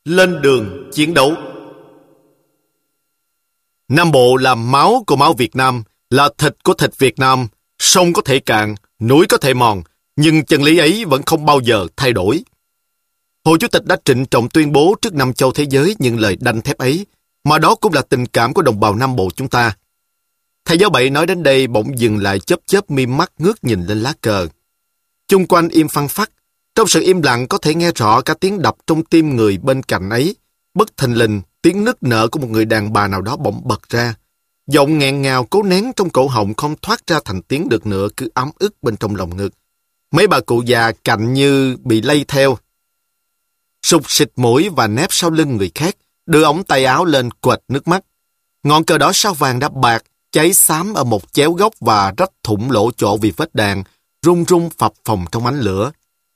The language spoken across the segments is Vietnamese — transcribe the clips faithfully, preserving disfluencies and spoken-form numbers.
Lên đường chiến đấu. Nam Bộ là máu của máu Việt Nam, là thịt của thịt Việt Nam. Sông có thể cạn, núi có thể mòn, nhưng chân lý ấy vẫn không bao giờ thay đổi. Hồ Chủ tịch đã trịnh trọng tuyên bố trước năm châu thế giới những lời đanh thép ấy, mà đó cũng là tình cảm của đồng bào Nam Bộ chúng ta. Thầy giáo Bảy nói đến đây bỗng dừng lại chớp chớp mi mắt ngước nhìn lên lá cờ. Chung quanh im phăng phắc, trong sự im lặng có thể nghe rõ cả tiếng đập trong tim người bên cạnh ấy. Bất thình lình, tiếng nức nở của một người đàn bà nào đó bỗng bật ra. Giọng nghẹn ngào cố nén trong cổ họng không thoát ra thành tiếng được nữa, cứ ấm ức bên trong lòng ngực. Mấy bà cụ già cạnh như bị lây theo. Sụt xịt mũi và nép sau lưng người khác, đưa ống tay áo lên quệt nước mắt. Ngọn cờ đỏ sao vàng đã bạc, cháy xám ở một chéo góc và rách thủng lỗ chỗ vì vết đạn, rung rung phập phồng trong ánh lửa.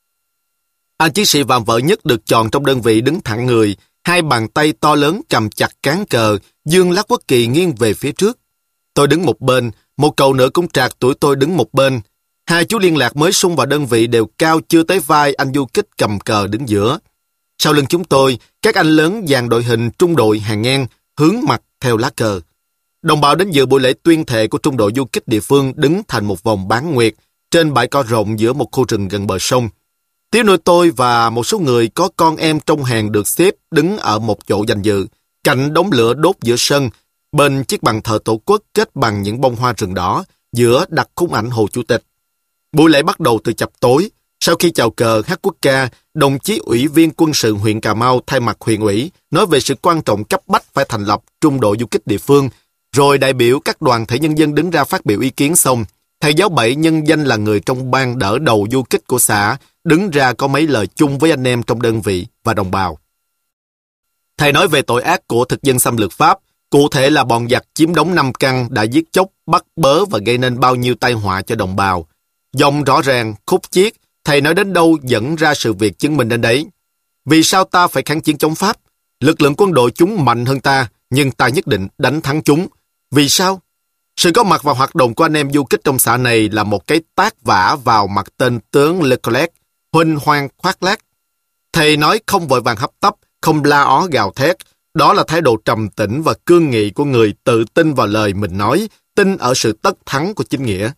Anh chiến sĩ vạm vỡ nhất được chọn trong đơn vị đứng thẳng người, hai bàn tay to lớn cầm chặt cán cờ, dương lá quốc kỳ nghiêng về phía trước. Tôi đứng một bên, một cậu nữa cũng trạc tuổi tôi đứng một bên. Hai chú liên lạc mới xung vào đơn vị đều cao chưa tới vai anh du kích cầm cờ đứng giữa. Sau lưng chúng tôi, các anh lớn dàn đội hình trung đội hàng ngang, hướng mặt theo lá cờ. Đồng bào đến dự buổi lễ tuyên thệ của trung đội du kích địa phương đứng thành một vòng bán nguyệt trên bãi cỏ rộng giữa một khu rừng gần bờ sông. Tiểu nội tôi và một số người có con em trong hàng được xếp đứng ở một chỗ danh dự, cạnh đống lửa đốt giữa sân, bên chiếc bàn thờ tổ quốc kết bằng những bông hoa rừng đỏ, giữa đặt khung ảnh Hồ Chủ tịch. Buổi lễ bắt đầu từ chập tối. Sau khi chào cờ hát quốc ca, đồng chí ủy viên quân sự huyện Cà Mau thay mặt huyện ủy nói về sự quan trọng cấp bách phải thành lập trung đội du kích địa phương, rồi đại biểu các đoàn thể nhân dân đứng ra phát biểu ý kiến xong. Thầy giáo Bảy nhân danh là người trong ban đỡ đầu du kích của xã, đứng ra có mấy lời chung với anh em trong đơn vị và đồng bào. Thầy nói về tội ác của thực dân xâm lược Pháp, cụ thể là bọn giặc chiếm đóng Nam Căn đã giết chóc, bắt bớ và gây nên bao nhiêu tai họa cho đồng bào. Dòng rõ ràng, khúc chiết, thầy nói đến đâu dẫn ra sự việc chứng minh đến đấy. Vì sao ta phải kháng chiến chống Pháp? Lực lượng quân đội chúng mạnh hơn ta, nhưng ta nhất định đánh thắng chúng. Vì sao? Sự có mặt và hoạt động của anh em du kích trong xã này là một cái tát vả vào mặt tên tướng Leclerc, huênh hoang khoác lác. Thầy nói không vội vàng hấp tấp, không la ó gào thét. Đó là thái độ trầm tĩnh và cương nghị của người tự tin vào lời mình nói, tin ở sự tất thắng của chính nghĩa.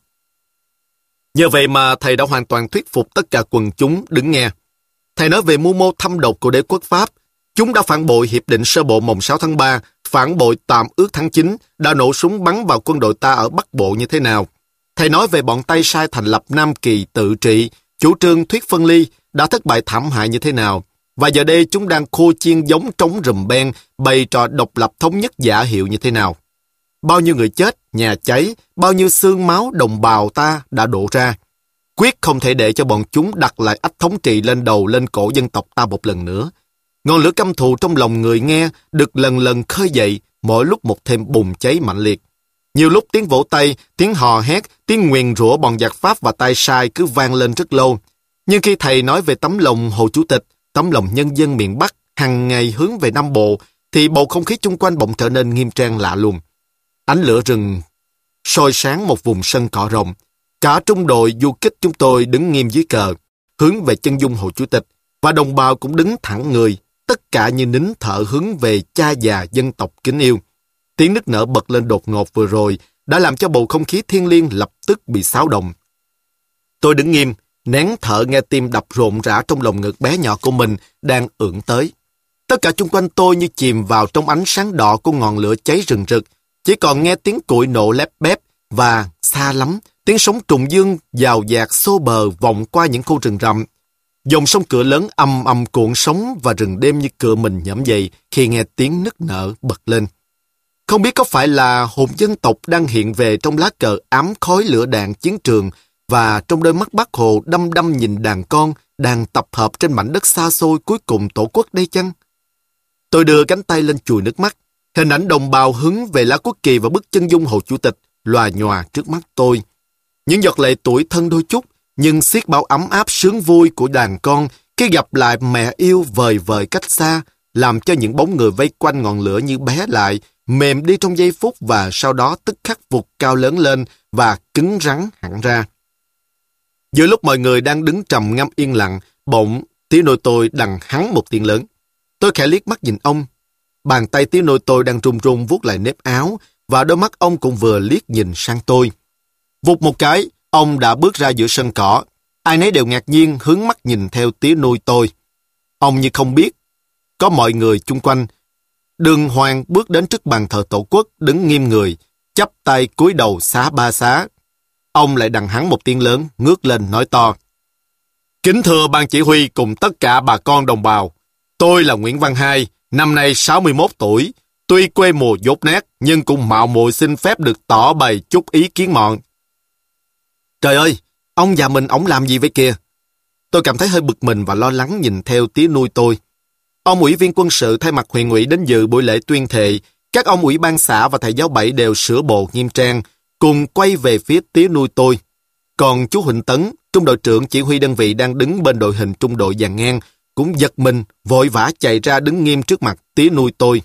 Nhờ vậy mà thầy đã hoàn toàn thuyết phục tất cả quần chúng đứng nghe. Thầy nói về mưu mô thâm độc của đế quốc Pháp. Chúng đã phản bội hiệp định sơ bộ mồng sáu tháng ba, phản bội tạm ước tháng chín, đã nổ súng bắn vào quân đội ta ở Bắc Bộ như thế nào. Thầy nói về bọn tay sai thành lập Nam Kỳ tự trị, chủ trương thuyết phân ly, đã thất bại thảm hại như thế nào. Và giờ đây chúng đang khô chiên giống trống rùm beng, bày trò độc lập thống nhất giả hiệu như thế nào. Bao nhiêu người chết, nhà cháy, bao nhiêu xương máu đồng bào ta đã đổ ra. Quyết không thể để cho bọn chúng đặt lại ách thống trị lên đầu lên cổ dân tộc ta một lần nữa. Ngọn lửa căm thù trong lòng người nghe được lần lần khơi dậy, mỗi lúc một thêm bùng cháy mạnh liệt. Nhiều lúc tiếng vỗ tay, tiếng hò hét, tiếng nguyền rủa bọn giặc Pháp và tay sai cứ vang lên rất lâu. Nhưng khi thầy nói về tấm lòng Hồ Chủ tịch, tấm lòng nhân dân miền Bắc hằng ngày hướng về Nam Bộ, thì bầu không khí chung quanh bỗng trở nên nghiêm trang lạ lùng. Ánh lửa rừng soi sáng một vùng sân cỏ rộng. Cả trung đội du kích chúng tôi đứng nghiêm dưới cờ, hướng về chân dung Hồ Chủ tịch, và đồng bào cũng đứng thẳng người, tất cả như nín thở hướng về cha già dân tộc kính yêu. Tiếng nức nở bật lên đột ngột vừa rồi đã làm cho bầu không khí thiêng liêng lập tức bị xáo động. Tôi đứng nghiêm, nén thở nghe tim đập rộn rã trong lồng ngực bé nhỏ của mình đang ưỡn tới. Tất cả chung quanh tôi như chìm vào trong ánh sáng đỏ của ngọn lửa cháy rừng rực, chỉ còn nghe tiếng củi nổ lép bép và xa lắm, tiếng sóng trùng dương dào dạt xô bờ vọng qua những khu rừng rậm. Dòng sông Cửa lớn ầm ầm cuộn sóng và rừng đêm như cựa mình nhẫm dậy khi nghe tiếng nức nở bật lên. Không biết có phải là hồn dân tộc đang hiện về trong lá cờ ám khói lửa đạn chiến trường và trong đôi mắt Bác Hồ đăm đăm nhìn đàn con đang tập hợp trên mảnh đất xa xôi cuối cùng tổ quốc đây chăng? Tôi đưa cánh tay lên chùi nước mắt. Hình ảnh đồng bào hướng về lá quốc kỳ và bức chân dung Hồ Chủ tịch lòa nhòa trước mắt tôi. Những giọt lệ tuổi thân đôi chút, nhưng xiết bao ấm áp sướng vui của đàn con khi gặp lại mẹ yêu vời vời cách xa, làm cho những bóng người vây quanh ngọn lửa như bé lại, mềm đi trong giây phút và sau đó tức khắc vụt cao lớn lên và cứng rắn hẳn ra. Giữa lúc mọi người đang đứng trầm ngâm yên lặng, bỗng tiếng nội tôi đằng hắn một tiếng lớn. Tôi khẽ liếc mắt nhìn ông. Bàn tay tía nuôi tôi đang run run vuốt lại nếp áo, và đôi mắt ông cũng vừa liếc nhìn sang tôi. Vụt một cái, ông đã bước ra giữa sân cỏ. Ai nấy đều ngạc nhiên hướng mắt nhìn theo tía nuôi tôi. Ông như không biết. Có mọi người chung quanh. Đường Hoàng bước đến trước bàn thờ Tổ quốc, đứng nghiêm người, chắp tay cúi đầu xá ba xá. Ông lại đằng hắn một tiếng lớn, ngước lên nói to: Kính thưa ban chỉ huy cùng tất cả bà con đồng bào, tôi là Nguyễn Văn Hai, năm nay sáu mươi mốt tuổi. Tuy quê mùa dốt nát, nhưng cũng mạo muội xin phép được tỏ bày chút ý kiến mọn. Trời ơi, ông già mình ổng làm gì vậy kìa? Tôi cảm thấy hơi bực mình và lo lắng nhìn theo tía nuôi tôi. Ông ủy viên quân sự thay mặt huyện ủy đến dự buổi lễ tuyên thệ. Các ông ủy ban xã và thầy giáo bảy đều sửa bộ nghiêm trang, cùng quay về phía tía nuôi tôi. Còn chú Huỳnh Tấn, trung đội trưởng chỉ huy đơn vị đang đứng bên đội hình trung đội dàn ngang, cũng giật mình, vội vã chạy ra đứng nghiêm trước mặt tía nuôi tôi.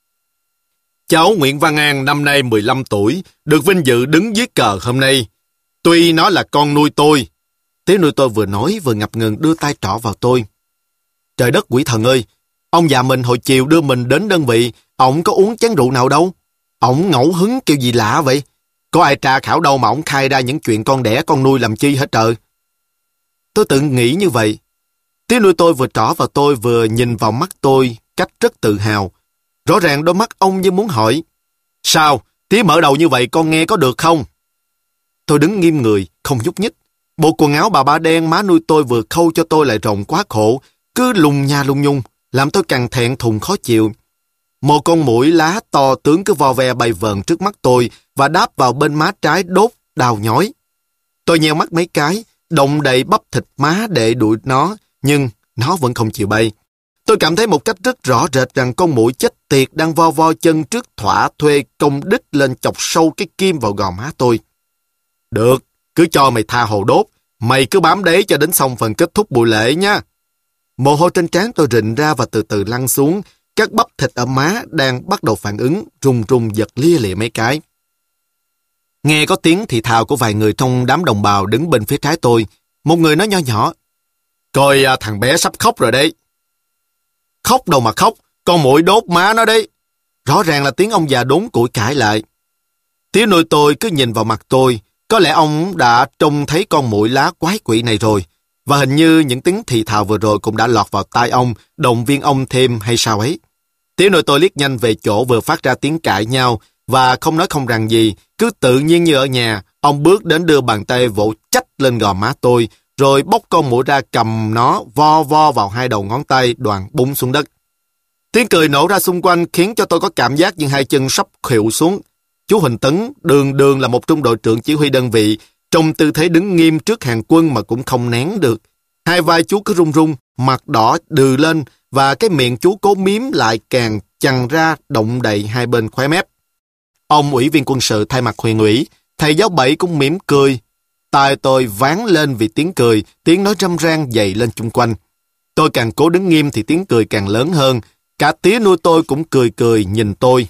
Cháu Nguyễn Văn An năm nay mười lăm tuổi, được vinh dự đứng dưới cờ hôm nay. Tuy nó là con nuôi tôi. Tía nuôi tôi vừa nói vừa ngập ngừng đưa tay trỏ vào tôi. Trời đất quỷ thần ơi, ông già mình hồi chiều đưa mình đến đơn vị, ổng có uống chén rượu nào đâu. Ổng ngẫu hứng kiểu gì lạ vậy? Có ai tra khảo đâu mà ổng khai ra những chuyện con đẻ con nuôi làm chi hết trời. Tôi tự nghĩ như vậy. Tía nuôi tôi vừa trỏ vào tôi vừa nhìn vào mắt tôi cách rất tự hào. Rõ ràng đôi mắt ông như muốn hỏi: Sao? Tía mở đầu như vậy con nghe có được không? Tôi đứng nghiêm người, không nhúc nhích. Bộ quần áo bà ba đen má nuôi tôi vừa khâu cho tôi lại rộng quá khổ, cứ lùng nha lung nhung, làm tôi càng thẹn thùng khó chịu. Một con muỗi lá to tướng cứ vo ve bay vờn trước mắt tôi và đáp vào bên má trái đốt đau nhói. Tôi nheo mắt mấy cái, động đậy bắp thịt má để đuổi nó, nhưng nó vẫn không chịu bay. Tôi cảm thấy một cách rất rõ rệt rằng con muỗi chết tiệt đang vo vo chân trước thỏa thuê công đích lên chọc sâu cái kim vào gò má tôi. Được, cứ cho mày tha hồ đốt, mày cứ bám đấy cho đến xong phần kết thúc buổi lễ nha. Mồ hôi trên trán tôi rịn ra và từ từ lăn xuống, các bắp thịt ở má đang bắt đầu phản ứng, run run giật lia lịa mấy cái. Nghe có tiếng thì thào của vài người trong đám đồng bào đứng bên phía trái tôi. Một người nói nho nhỏ: Coi à, thằng bé sắp khóc rồi đấy. Khóc đâu mà khóc, con muỗi đốt má nó đấy. Rõ ràng là tiếng ông già đốn củi cãi lại. Tía nuôi tôi cứ nhìn vào mặt tôi. Có lẽ ông đã trông thấy con muỗi lá quái quỷ này rồi. Và hình như những tiếng thì thào vừa rồi cũng đã lọt vào tai ông, động viên ông thêm hay sao ấy. Tía nuôi tôi liếc nhanh về chỗ vừa phát ra tiếng cãi nhau và không nói không rằng gì, cứ tự nhiên như ở nhà. Ông bước đến đưa bàn tay vỗ chách lên gò má tôi, rồi bóc con muỗi ra cầm nó vo vo vào hai đầu ngón tay, đoạn búng xuống đất. Tiếng cười nổ ra xung quanh khiến cho tôi có cảm giác như hai chân sắp khuỵu xuống. Chú Huỳnh Tấn đường đường là một trung đội trưởng chỉ huy đơn vị, trong tư thế đứng nghiêm trước hàng quân mà cũng không nén được. Hai vai chú cứ run run, mặt đỏ đừ lên và cái miệng chú cố miếm lại càng chằng ra động đầy hai bên khóe mép. Ông ủy viên quân sự thay mặt huyện ủy, thầy giáo bảy cũng mỉm cười. Tai tôi váng lên vì tiếng cười, tiếng nói râm ran dày lên chung quanh. Tôi càng cố đứng nghiêm thì tiếng cười càng lớn hơn. Cả tía nuôi tôi cũng cười cười nhìn tôi.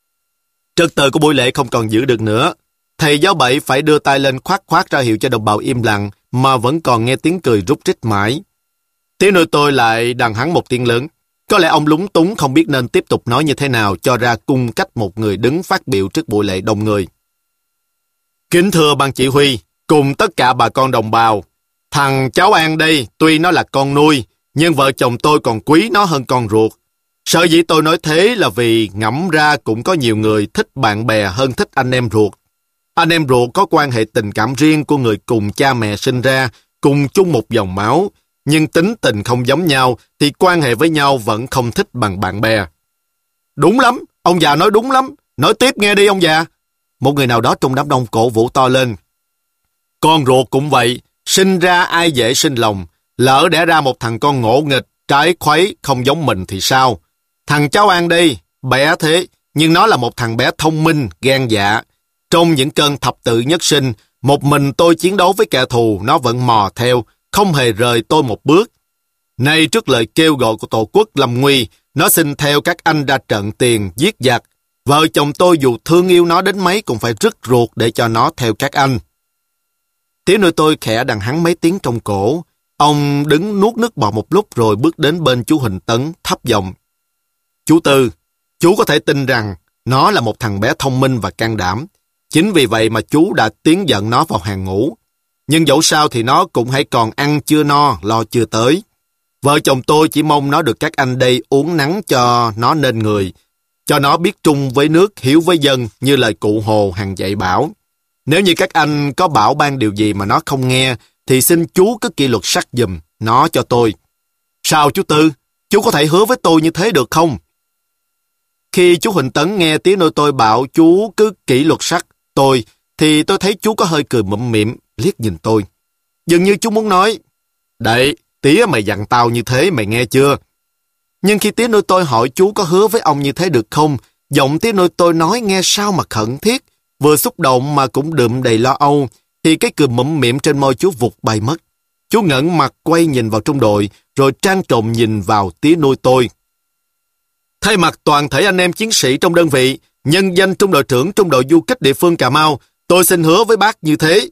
Trật tự của buổi lễ không còn giữ được nữa. Thầy giáo bảy phải đưa tay lên khoát khoát ra hiệu cho đồng bào im lặng, mà vẫn còn nghe tiếng cười rúc rích mãi. Tía nuôi tôi lại đằng hắn một tiếng lớn. Có lẽ ông lúng túng không biết nên tiếp tục nói như thế nào cho ra cung cách một người đứng phát biểu trước buổi lễ đông người. Kính thưa ban chỉ huy, cùng tất cả bà con đồng bào, thằng cháu An đây tuy nó là con nuôi, nhưng vợ chồng tôi còn quý nó hơn con ruột. Sở dĩ tôi nói thế là vì ngẫm ra cũng có nhiều người thích bạn bè hơn thích anh em ruột. Anh em ruột có quan hệ tình cảm riêng của người cùng cha mẹ sinh ra, cùng chung một dòng máu, nhưng tính tình không giống nhau thì quan hệ với nhau vẫn không thích bằng bạn bè. Đúng lắm, ông già nói đúng lắm. Nói tiếp nghe đi ông già. Một người nào đó trong đám đông cổ vũ to lên. Con ruột cũng vậy, sinh ra ai dễ sinh lòng. Lỡ đẻ ra một thằng con ngỗ nghịch, trái khuấy, không giống mình thì sao? Thằng cháu An đây, bé thế, nhưng nó là một thằng bé thông minh, gan dạ. Trong những cơn thập tự nhất sinh, một mình tôi chiến đấu với kẻ thù, nó vẫn mò theo, không hề rời tôi một bước. Nay trước lời kêu gọi của Tổ quốc lâm nguy, nó xin theo các anh ra trận tiền, giết giặc. Vợ chồng tôi dù thương yêu nó đến mấy cũng phải rứt ruột để cho nó theo các anh. Tiếng nuôi tôi khẽ đằng hắn mấy tiếng trong cổ. Ông đứng nuốt nước bọt một lúc rồi bước đến bên chú Huỳnh Tấn, thấp giọng. Chú Tư, chú có thể tin rằng nó là một thằng bé thông minh và can đảm. Chính vì vậy mà chú đã tiến dẫn nó vào hàng ngũ. Nhưng dẫu sao thì nó cũng hãy còn ăn chưa no, lo chưa tới. Vợ chồng tôi chỉ mong nó được các anh đây uốn nắn cho nó nên người, cho nó biết trung với nước, hiếu với dân như lời cụ Hồ hằng dạy bảo. Nếu như các anh có bảo ban điều gì mà nó không nghe, thì xin chú cứ kỷ luật sắt giùm nó cho tôi. Sao chú Tư? Chú có thể hứa với tôi như thế được không? Khi chú Huỳnh Tấn nghe tiếng nuôi tôi bảo chú cứ kỷ luật sắt tôi, thì tôi thấy chú có hơi cười mụm mỉm, liếc nhìn tôi. Dường như chú muốn nói, đấy, tía mày dặn tao như thế mày nghe chưa? Nhưng khi tía nuôi tôi hỏi chú có hứa với ông như thế được không, giọng tía nuôi tôi nói nghe sao mà khẩn thiết, vừa xúc động mà cũng đượm đầy lo âu, thì cái cười mụm mỉm trên môi chú vụt bay mất. Chú ngẩng mặt quay nhìn vào trung đội, rồi trang trọng nhìn vào tía nuôi tôi. Thay mặt toàn thể anh em chiến sĩ trong đơn vị, nhân danh trung đội trưởng trung đội du kích địa phương Cà Mau, tôi xin hứa với bác như thế.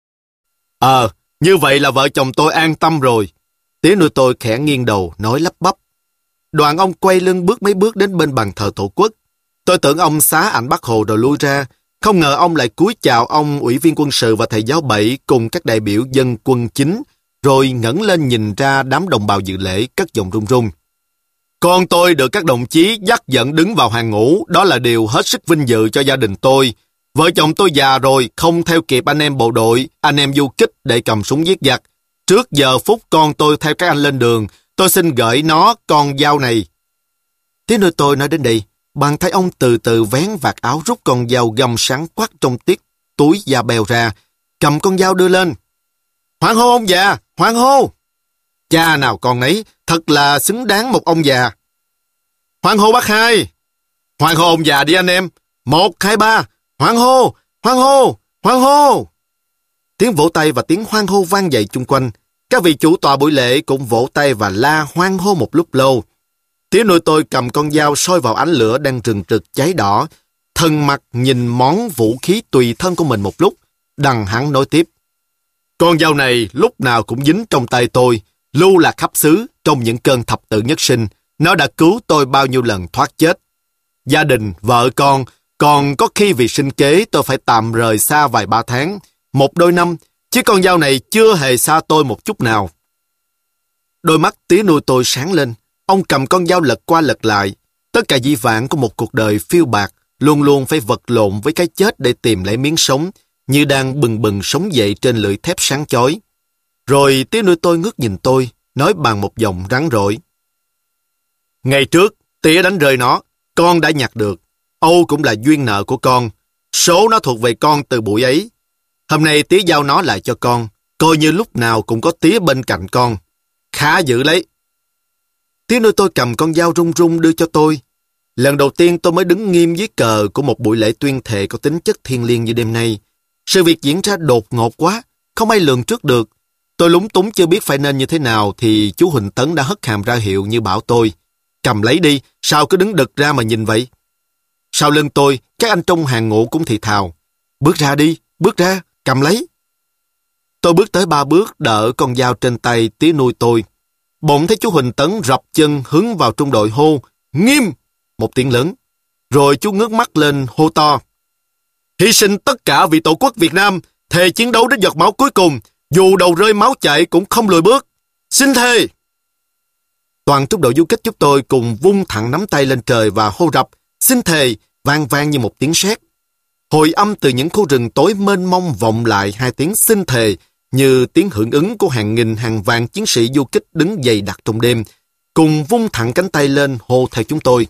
Ờ, như vậy là vợ chồng tôi an tâm rồi. Tía nuôi tôi khẽ nghiêng đầu, nói lắp bắp. Đoạn ông quay lưng bước mấy bước đến bên bàn thờ Tổ quốc. Tôi tưởng ông xá ảnh Bác Hồ rồi lui ra. Không ngờ ông lại cúi chào ông ủy viên quân sự và thầy giáo bảy cùng các đại biểu dân quân chính, rồi ngẩng lên nhìn ra đám đồng bào dự lễ, cất giọng run run. Con tôi được các đồng chí dắt dẫn đứng vào hàng ngũ, đó là điều hết sức vinh dự cho gia đình tôi. Vợ chồng tôi già rồi, không theo kịp anh em bộ đội, anh em du kích để cầm súng giết giặc. Trước giờ phút con tôi theo các anh lên đường, tôi xin gửi nó con dao này. Tiếng nuôi tôi nói đến đây, bàn tay ông từ từ vén vạt áo rút con dao găm sáng quắc trong tiết túi da bèo ra, cầm con dao đưa lên. Hoan hô ông già, hoan hô! Cha nào con nấy, thật là xứng đáng một ông già. Hoan hô bác hai! Hoan hô ông già đi anh em! Một, hai, ba! Hoan hô! Hoan hô! Hoan hô! Tiếng vỗ tay và tiếng hoan hô vang dậy chung quanh. Các vị chủ tọa buổi lễ cũng vỗ tay và la hoan hô một lúc lâu. Tía nuôi tôi cầm con dao soi vào ánh lửa đang rừng rực cháy đỏ, thân mặt nhìn món vũ khí tùy thân của mình một lúc, đằng hắn nói tiếp. Con dao này lúc nào cũng dính trong tay tôi, lưu lạc khắp xứ trong những cơn thập tự nhất sinh. Nó đã cứu tôi bao nhiêu lần thoát chết. Gia đình, vợ con, còn có khi vì sinh kế tôi phải tạm rời xa vài ba tháng, một đôi năm, chứ con dao này chưa hề xa tôi một chút nào. Đôi mắt tía nuôi tôi sáng lên, ông cầm con dao lật qua lật lại. Tất cả dĩ vãng của một cuộc đời phiêu bạc, luôn luôn phải vật lộn với cái chết để tìm lấy miếng sống, như đang bừng bừng sống dậy trên lưỡi thép sáng chói. Rồi tía nuôi tôi ngước nhìn tôi, nói bằng một giọng rắn rỏi. Ngày trước, tía đánh rơi nó, con đã nhặt được. Âu cũng là duyên nợ của con. Số nó thuộc về con từ buổi ấy. Hôm nay tía giao nó lại cho con, coi như lúc nào cũng có tía bên cạnh con. Khá giữ lấy. Tía nuôi tôi cầm con dao run run đưa cho tôi. Lần đầu tiên tôi mới đứng nghiêm dưới cờ của một buổi lễ tuyên thệ có tính chất thiêng liêng như đêm nay. Sự việc diễn ra đột ngột quá, không ai lường trước được. Tôi lúng túng chưa biết phải nên như thế nào thì chú Huỳnh Tấn đã hất hàm ra hiệu như bảo tôi. Cầm lấy đi, sao cứ đứng đực ra mà nhìn vậy? Sau lưng tôi, các anh trong hàng ngũ cũng thì thào. Bước ra đi, bước ra, cầm lấy. Tôi bước tới ba bước đỡ con dao trên tay tía nuôi tôi. Bỗng thấy chú Huỳnh Tấn rập chân hướng vào trung đội hô, nghiêm, một tiếng lớn. Rồi chú ngước mắt lên hô to. Hy sinh tất cả vì Tổ quốc Việt Nam, thề chiến đấu đến giọt máu cuối cùng, dù đầu rơi máu chảy cũng không lùi bước. Xin thề! Toàn trung đội du kích chúng tôi cùng vung thẳng nắm tay lên trời và hô rập, xin thề, vang vang như một tiếng sét. Hồi âm từ những khu rừng tối mênh mông vọng lại hai tiếng xin thề, như tiếng hưởng ứng của hàng nghìn hàng vạn chiến sĩ du kích đứng dày đặc trong đêm, cùng vung thẳng cánh tay lên hô theo chúng tôi.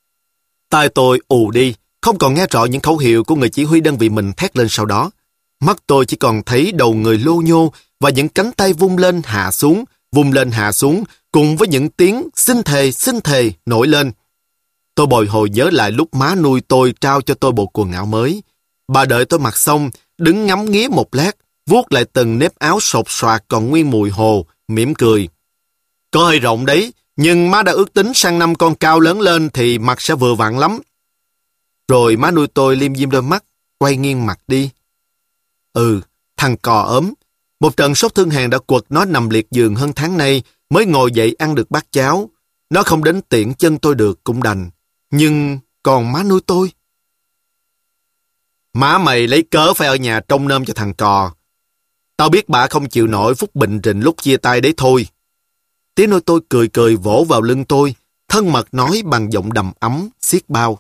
Tai tôi ù đi, không còn nghe rõ những khẩu hiệu của người chỉ huy đơn vị mình thét lên sau đó. Mắt tôi chỉ còn thấy đầu người lô nhô và những cánh tay vung lên hạ xuống, vung lên hạ xuống, cùng với những tiếng xin thề, xin thề nổi lên. Tôi bồi hồi nhớ lại lúc má nuôi tôi trao cho tôi bộ quần áo mới. Bà đợi tôi mặc xong, đứng ngắm nghía một lát, vuốt lại từng nếp áo sột soạt còn nguyên mùi hồ, mỉm cười. Có hơi rộng đấy, nhưng má đã ước tính sang năm con cao lớn lên thì mặt sẽ vừa vặn lắm. Rồi má nuôi tôi liêm diêm đôi mắt, quay nghiêng mặt đi. Ừ, thằng cò ốm. Một trận sốt thương hàn đã quật nó nằm liệt giường hơn tháng nay, mới ngồi dậy ăn được bát cháo. Nó không đến tiện chân tôi được cũng đành. Nhưng còn má nuôi tôi? Má mày lấy cớ phải ở nhà trông nom cho thằng cò. Tao biết bà không chịu nổi phút bình rình lúc chia tay đấy thôi. Tía nuôi tôi cười cười vỗ vào lưng tôi, thân mật nói bằng giọng đầm ấm, xiết bao.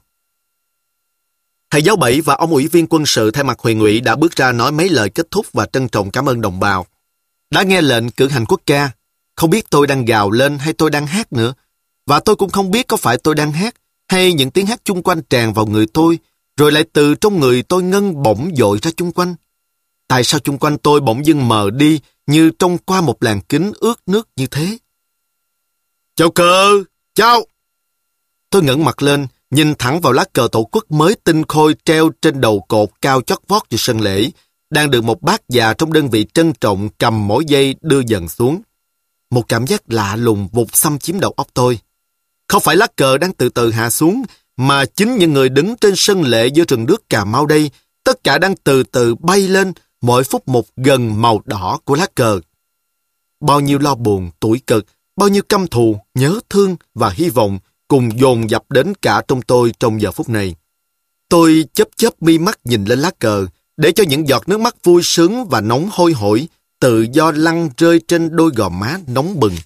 Thầy giáo Bảy và ông ủy viên quân sự thay mặt huyện ủy đã bước ra nói mấy lời kết thúc và trân trọng cảm ơn đồng bào. Đã nghe lệnh cử hành quốc ca, không biết tôi đang gào lên hay tôi đang hát nữa. Và tôi cũng không biết có phải tôi đang hát hay những tiếng hát chung quanh tràn vào người tôi, rồi lại từ trong người tôi ngân bỗng dội ra chung quanh. Tại sao chung quanh tôi bỗng dưng mờ đi như trông qua một làn kính ướt nước như thế? Chào cờ! Chào! Tôi ngẩng mặt lên, nhìn thẳng vào lá cờ tổ quốc mới tinh khôi treo trên đầu cột cao chót vót trên sân lễ, đang được một bác già trong đơn vị trân trọng cầm mỗi giây đưa dần xuống. Một cảm giác lạ lùng vụt xâm chiếm đầu óc tôi. Không phải lá cờ đang từ từ hạ xuống, mà chính những người đứng trên sân lễ giữa rừng nước Cà Mau đây, tất cả đang từ từ bay lên, mỗi phút một gần màu đỏ của lá cờ. Bao nhiêu lo buồn, tủi cực, bao nhiêu căm thù, nhớ thương và hy vọng cùng dồn dập đến cả trong tôi trong giờ phút này. Tôi chớp chớp mi mắt nhìn lên lá cờ, để cho những giọt nước mắt vui sướng và nóng hôi hổi tự do lăn rơi trên đôi gò má nóng bừng.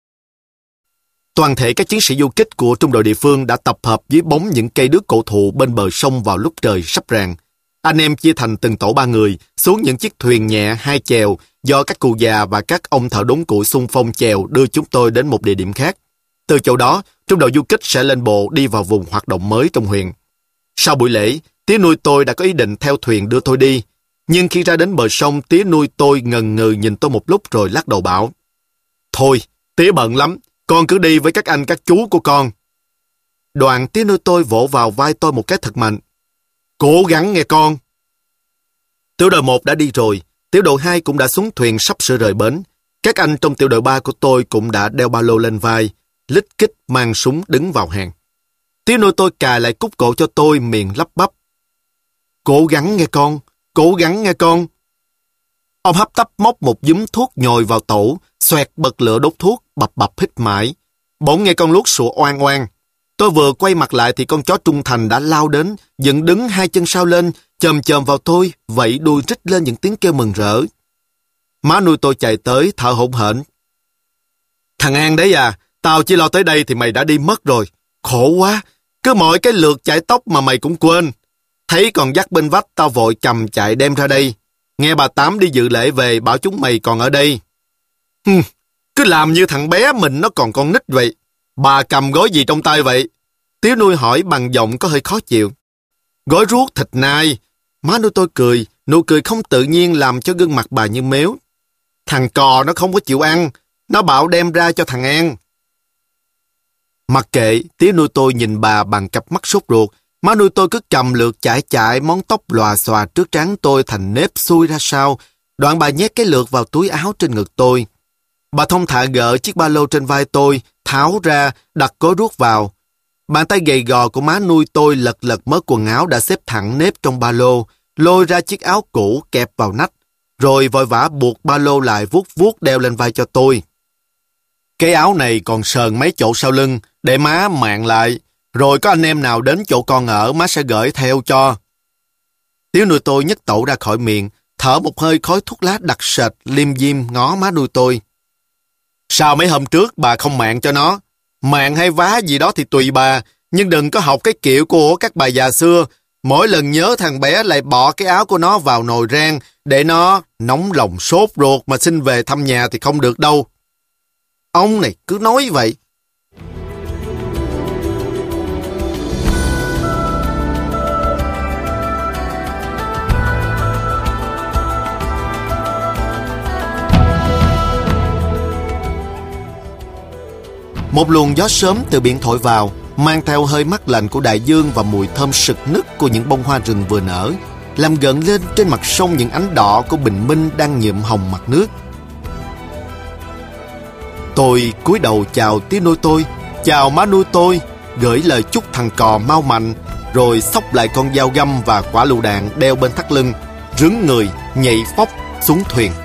Toàn thể các chiến sĩ du kích của trung đội địa phương đã tập hợp dưới bóng những cây đước cổ thụ bên bờ sông vào lúc trời sắp rạng. Anh em chia thành từng tổ ba người xuống những chiếc thuyền nhẹ hai chèo do các cụ già và các ông thợ đốn củi xung phong chèo đưa chúng tôi đến một địa điểm khác. Từ chỗ đó, trung đội du kích sẽ lên bộ đi vào vùng hoạt động mới trong huyện. Sau buổi lễ, tía nuôi tôi đã có ý định theo thuyền đưa tôi đi. Nhưng khi ra đến bờ sông, tía nuôi tôi ngần ngừ nhìn tôi một lúc rồi lắc đầu bảo: Thôi, tía bận lắm, con cứ đi với các anh các chú của con. Đoạn tía nuôi tôi vỗ vào vai tôi một cái thật mạnh: Cố gắng nghe con. Tiểu đội một đã đi rồi, tiểu đội hai cũng đã xuống thuyền sắp sửa rời bến. Các anh trong tiểu đội ba của tôi cũng đã đeo ba lô lên vai, lít kích mang súng đứng vào hàng. Tía nuôi tôi cài lại cúc cổ cho tôi, miệng lắp bắp: Cố gắng nghe con, cố gắng nghe con. Ông hấp tấp móc một dúm thuốc nhồi vào tổ, xoẹt bật lửa đốt thuốc, bập bập hít mãi. Bỗng nghe con luốt sủa oan oan. Tôi vừa quay mặt lại thì con chó trung thành đã lao đến, dựng đứng hai chân sau lên, chồm chồm vào tôi, vẫy đuôi rít lên những tiếng kêu mừng rỡ. Má nuôi tôi chạy tới, thở hổn hển: Thằng An đấy à, tao chỉ lo tới đây thì mày đã đi mất rồi. Khổ quá, cứ mỗi cái lượt chải tóc mà mày cũng quên. Thấy còn dắt bên vách, tao vội cầm chạy đem ra đây. Nghe bà Tám đi dự lễ về bảo chúng mày còn ở đây. Hừm, cứ làm như thằng bé mình nó còn con nít vậy. Bà cầm gói gì trong tay vậy? Tía nuôi hỏi bằng giọng có hơi khó chịu. Gói ruốc thịt nai. Má nuôi tôi cười, nụ cười không tự nhiên làm cho gương mặt bà như méo. Thằng cò nó không có chịu ăn, nó bảo đem ra cho thằng An. Mặc kệ, tía nuôi tôi nhìn bà bằng cặp mắt sốt ruột. Má nuôi tôi cứ cầm lượt chải chải món tóc lòa xòa trước trán tôi thành nếp xuôi ra sau. Đoạn bà nhét cái lượt vào túi áo trên ngực tôi. Bà thông thả gỡ chiếc ba lô trên vai tôi, tháo ra, đặt gói ruốc vào. Bàn tay gầy gò của má nuôi tôi lật lật mớ quần áo đã xếp thẳng nếp trong ba lô, lôi ra chiếc áo cũ kẹp vào nách, rồi vội vã buộc ba lô lại vuốt vuốt đeo lên vai cho tôi. Cái áo này còn sờn mấy chỗ sau lưng, để má mạn lại, rồi có anh em nào đến chỗ con ở má sẽ gửi theo cho. Tía nuôi tôi nhấc tẩu ra khỏi miệng, thở một hơi khói thuốc lá đặc sệt, liêm diêm ngó má nuôi tôi. Sao mấy hôm trước bà không mạn cho nó? Mạn hay vá gì đó thì tùy bà, nhưng đừng có học cái kiểu của các bà già xưa. Mỗi lần nhớ thằng bé lại bỏ cái áo của nó vào nồi rang, để nó nóng lòng sốt ruột mà xin về thăm nhà thì không được đâu. Ông này cứ nói vậy. Một luồng gió sớm từ biển thổi vào, mang theo hơi mát lạnh của đại dương và mùi thơm sực nức của những bông hoa rừng vừa nở, làm gợn lên trên mặt sông những ánh đỏ của bình minh đang nhuộm hồng mặt nước. Tôi cúi đầu chào tía nuôi tôi, chào má nuôi tôi, gửi lời chúc thằng cò mau mạnh, rồi xốc lại con dao găm và quả lựu đạn đeo bên thắt lưng, rướn người nhảy phóc xuống thuyền.